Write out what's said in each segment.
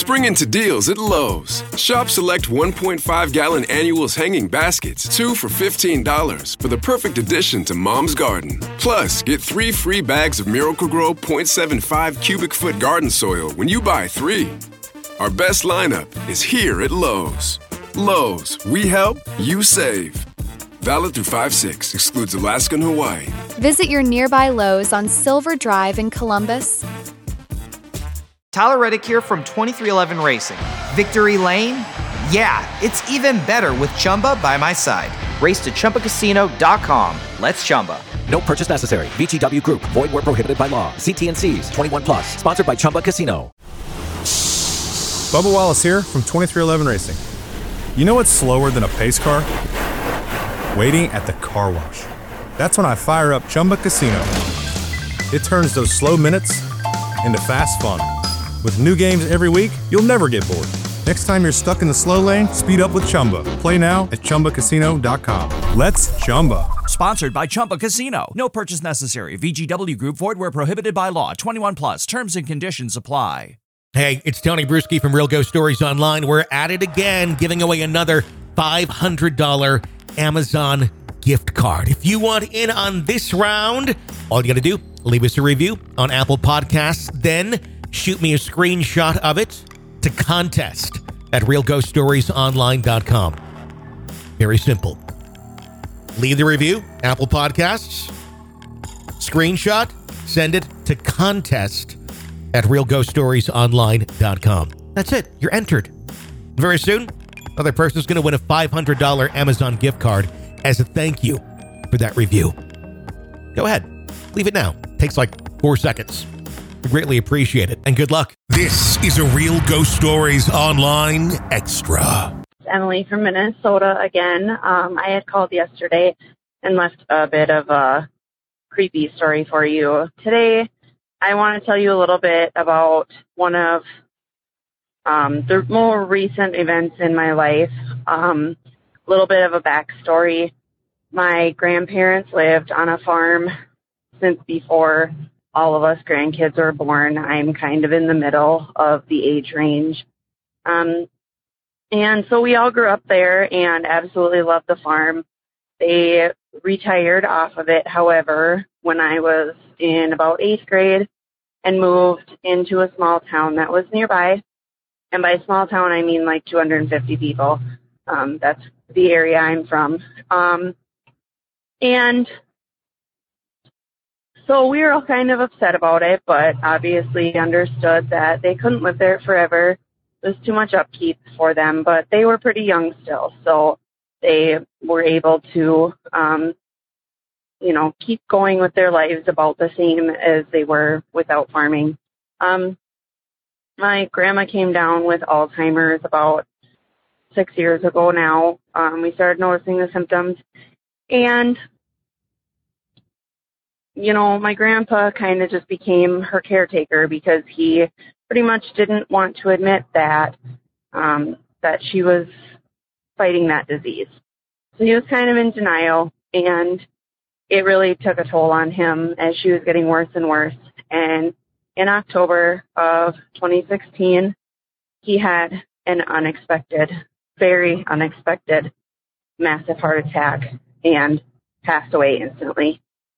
Spring into deals at Lowe's. Shop select 1.5-gallon annuals hanging baskets, 2 for $15, for the perfect addition to Mom's garden. Plus, get 3 free bags of Miracle-Gro 0.75 cubic foot garden soil when you buy 3. Our best lineup is here at Lowe's. Lowe's, we help, you save. Valid through 5/6, excludes Alaska and Hawaii. Visit your nearby Lowe's on Silver Drive in Columbus. Tyler Reddick here from 2311 Racing. Victory Lane? Yeah, it's even better with Chumba by my side. Race to ChumbaCasino.com. Let's Chumba. No purchase necessary. VGW Group. Void where prohibited by law. See T&Cs. 21 plus. Sponsored by Chumba Casino. Bubba Wallace here from 2311 Racing. You know what's slower than a pace car? Waiting at the car wash. That's when I fire up Chumba Casino. It turns those slow minutes into fast fun. With new games every week, you'll never get bored. Next time you're stuck in the slow lane, speed up with Chumba. Play now at ChumbaCasino.com. Let's Chumba. Sponsored by Chumba Casino. No purchase necessary. VGW Group. Void where prohibited by law. 21 plus. Terms and conditions apply. Hey, it's Tony Bruschi from Real Ghost Stories Online. We're at it again, giving away another $500 Amazon gift card. If you want in on this round, all you got to do, leave us a review on Apple Podcasts, then shoot me a screenshot of it to contest at realghoststoriesonline.com. Very simple. Leave the review, Apple Podcasts, screenshot, send it to contest at realghoststoriesonline.com. That's it. You're entered. Very soon, another person's going to win a $500 Amazon gift card as a thank you for that review. Go ahead. Leave it now. Takes like 4 seconds. We greatly appreciate it, and good luck. This is a Real Ghost Stories Online Extra. It's Emily from Minnesota again. I had called yesterday and left a bit of a creepy story for you. Today, I want to tell you a little bit about one of the more recent events in my life. A little bit of a backstory. My grandparents lived on a farm since before all of us grandkids were born. I'm kind of in the middle of the age range. And so we all grew up there and absolutely loved the farm. They retired off of it, however, when I was in about 8th grade and moved into a small town that was nearby. And by small town, I mean like 250 people. That's the area I'm from. And so we were all kind of upset about it, but obviously understood that they couldn't live there forever. It was too much upkeep for them, but they were pretty young still, so they were able to, keep going with their lives about the same as they were without farming. My grandma came down with Alzheimer's about 6 years ago now. We started noticing the symptoms, and my grandpa kind of just became her caretaker because he pretty much didn't want to admit that she was fighting that disease. So he was kind of in denial, and it really took a toll on him as she was getting worse and worse. And in October of 2016, he had an unexpected, very unexpected, massive heart attack and passed away instantly.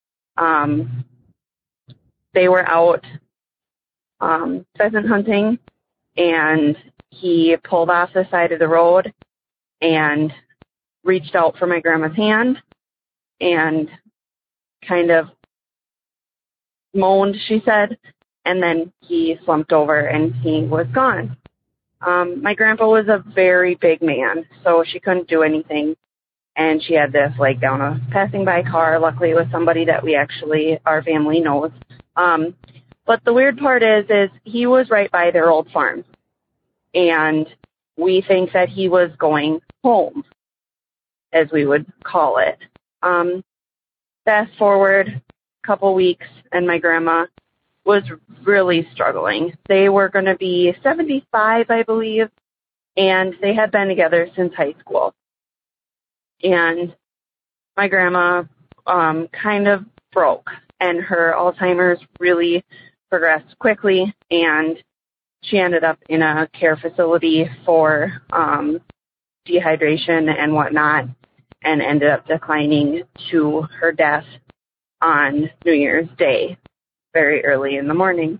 They were out pheasant hunting, and he pulled off the side of the road and reached out for my grandma's hand and kind of moaned, she said, and then he slumped over and he was gone. My grandpa was a very big man, so she couldn't do anything. And she had to flag down a passing by car. Luckily, it was somebody that our family knows. But the weird part is he was right by their old farm. And we think that he was going home, as we would call it. Fast forward a couple weeks, and my grandma was really struggling. They were going to be 75, I believe, and they had been together since high school. And my grandma kind of broke, and her Alzheimer's really progressed quickly, and she ended up in a care facility for dehydration and whatnot, and ended up declining to her death on New Year's Day, very early in the morning.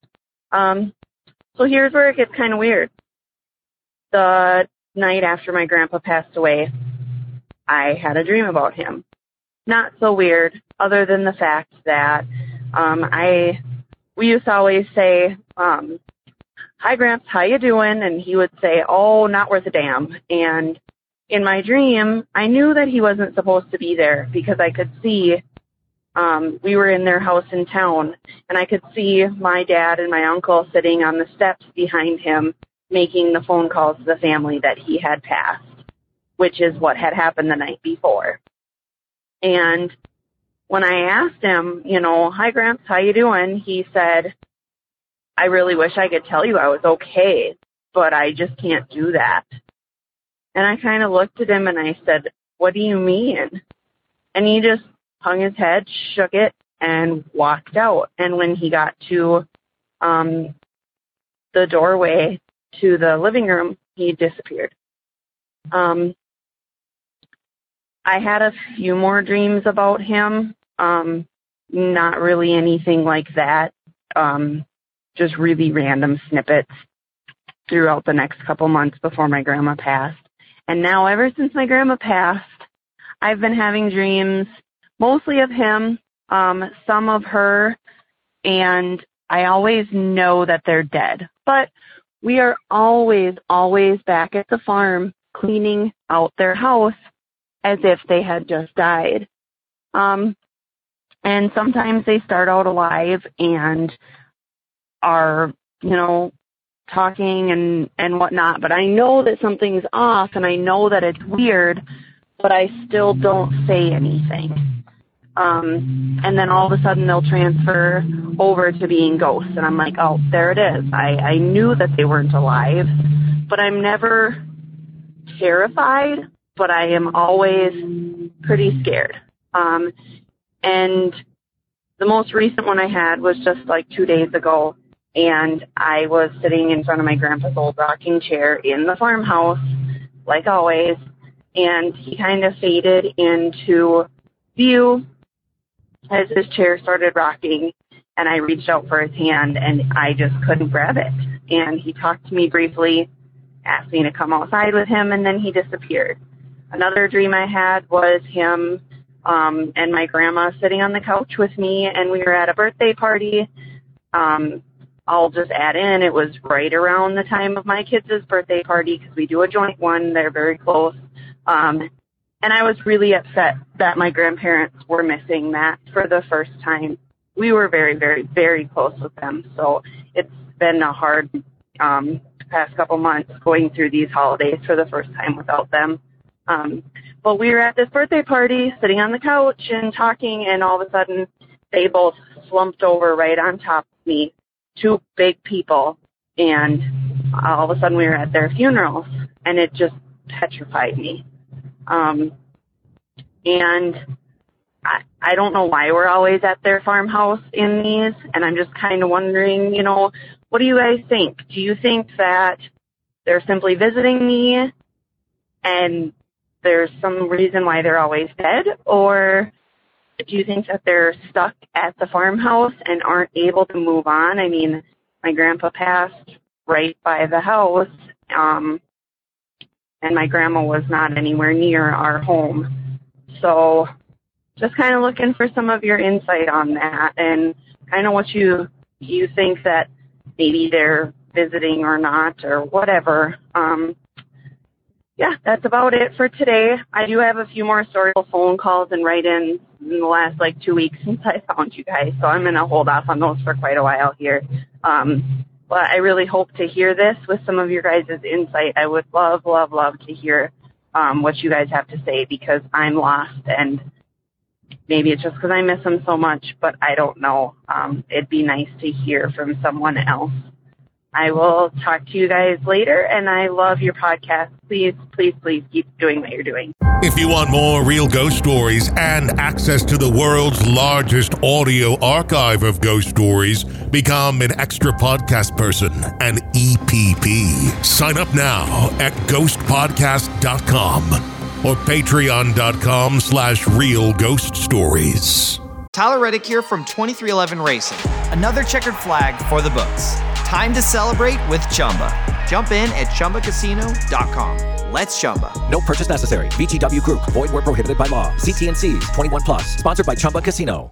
So here's where it gets kind of weird. The night after my grandpa passed away, I had a dream about him. Not so weird, other than the fact that we used to always say, "Hi, Gramps, how you doing?" And he would say, "Oh, not worth a damn." And in my dream, I knew that he wasn't supposed to be there because I could see we were in their house in town, and I could see my dad and my uncle sitting on the steps behind him making the phone calls to the family that he had passed, which is what had happened the night before. And when I asked him, "Hi, Gramps, how you doing?" he said, "I really wish I could tell you I was okay, but I just can't do that." And I kind of looked at him and I said, "What do you mean?" And he just hung his head, shook it, and walked out. And when he got to the doorway to the living room, he disappeared. I had a few more dreams about him, not really anything like that, just really random snippets throughout the next couple months before my grandma passed. And now, ever since my grandma passed, I've been having dreams mostly of him, some of her, and I always know that they're dead. But we are always back at the farm cleaning out their house as if they had just died. And sometimes they start out alive and are, talking and whatnot. But I know that something's off and I know that it's weird, but I still don't say anything. And then all of a sudden they'll transfer over to being ghosts. And I'm like, oh, there it is. I knew that they weren't alive, but I'm never terrified, but I am always pretty scared. And the most recent one I had was just like 2 days ago. And I was sitting in front of my grandpa's old rocking chair in the farmhouse, like always. And he kind of faded into view as his chair started rocking, and I reached out for his hand, and I just couldn't grab it. And he talked to me briefly, asked me to come outside with him, and then he disappeared. Another dream I had was him and my grandma sitting on the couch with me, and we were at a birthday party. I'll just add in, it was right around the time of my kids' birthday party because we do a joint one. They're very close. And I was really upset that my grandparents were missing that for the first time. We were very, very, very close with them. So it's been a hard past couple months going through these holidays for the first time without them. But we were at this birthday party sitting on the couch and talking, and all of a sudden they both slumped over right on top of me, two big people. And all of a sudden we were at their funerals, and it just petrified me. And I don't know why we're always at their farmhouse in these, and I'm just kind of wondering, what do you guys think? Do you think that they're simply visiting me and there's some reason why they're always dead? Or do you think that they're stuck at the farmhouse and aren't able to move on? I mean, my grandpa passed right by the house, and my grandma was not anywhere near our home. So just kind of looking for some of your insight on that and kind of what you think that maybe they're visiting or not or whatever. Yeah, that's about it for today. I do have a few more historical phone calls and write-ins in the last 2 weeks since I found you guys, so I'm going to hold off on those for quite a while here. But I really hope to hear this with some of your guys' insight. I would love, love, love to hear what you guys have to say, because I'm lost, and maybe it's just because I miss them so much, but I don't know. It'd be nice to hear from someone else. I will talk to you guys later, and I love your podcast. Please, please, please keep doing what you're doing. If you want more real ghost stories and access to the world's largest audio archive of ghost stories, become an extra podcast person, an EPP. Sign up now at ghostpodcast.com or patreon.com/realghoststories. Tyler Reddick here from 2311 Racing. Another checkered flag for the books. Time to celebrate with Chumba. Jump in at ChumbaCasino.com. Let's Chumba. No purchase necessary. VGW Group. Void where prohibited by law. See T&Cs. 21 plus. Sponsored by Chumba Casino.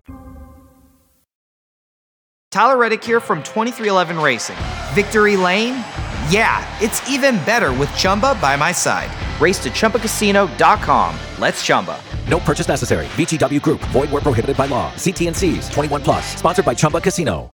Tyler Reddick here from 2311 Racing. Victory Lane? Yeah, it's even better with Chumba by my side. Race to ChumbaCasino.com. Let's Chumba. No purchase necessary. VGW Group. Void where prohibited by law. See T&Cs. 21 plus. Sponsored by Chumba Casino.